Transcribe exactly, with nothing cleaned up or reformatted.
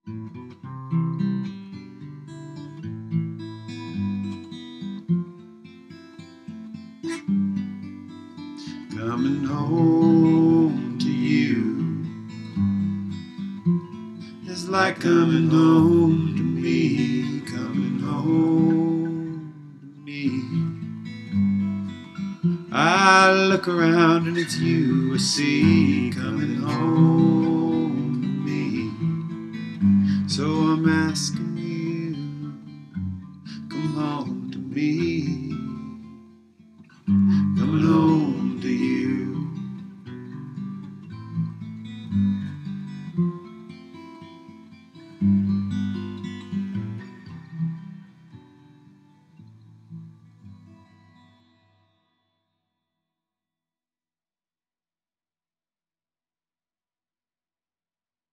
Coming home to you is like coming home to me, coming home to me. I look around and it's you I see, coming home to me. So I'm asking